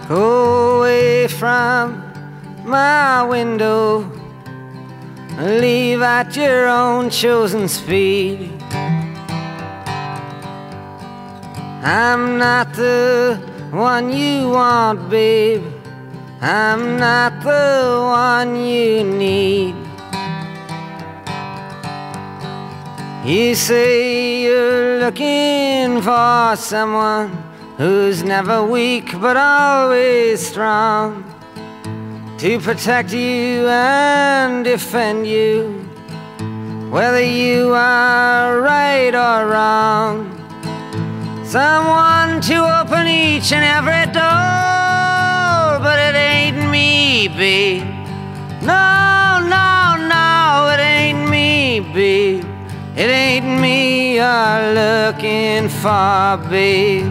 Go away from my window, leave at your own chosen speed. I'm not the one you want, babe. I'm not the one you need. You say you're looking for someone who's never weak but always strong, to protect you and defend you, whether you are right or wrong. Someone to open each and every door, but it ain't me, babe. No, no, no, it ain't me, babe. It ain't me you're looking for, babe.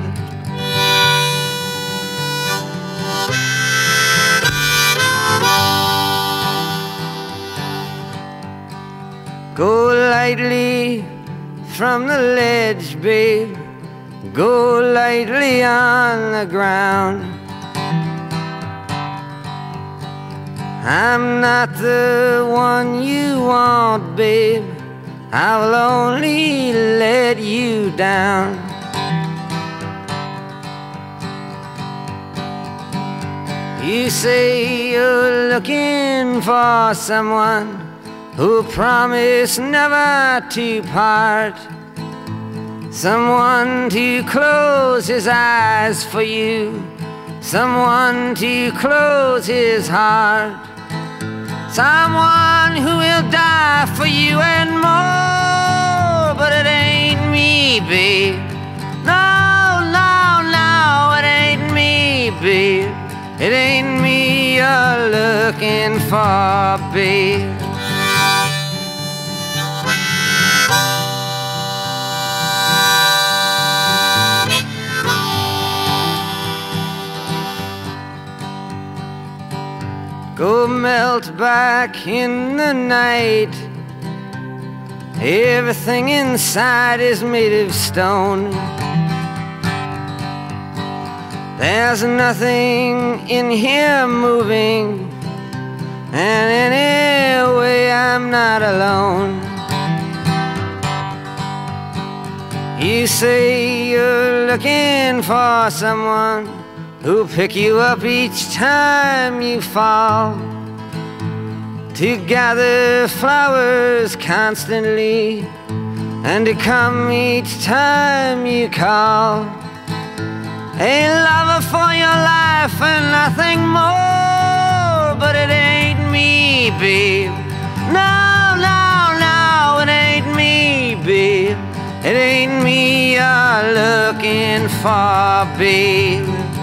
Go lightly from the ledge, babe. Go lightly on the ground. I'm not the one you want, babe. I will only let you down. You say you're looking for someone who promised never to part, someone to close his eyes for you, someone to close his heart, someone who will die for you and more. But it ain't me, babe. No, no, no, it ain't me, babe. It ain't me you're looking for, babe. Go melt back in the night. Everything inside is made of stone. There's nothing in here moving, and anyway I'm not alone. You say you're looking for someone who'll pick you up each time you fall, to gather flowers constantly, and to come each time you call. A lover for your life and nothing more. But it ain't me, babe. No, no, no, it ain't me, babe. It ain't me you're looking for, babe.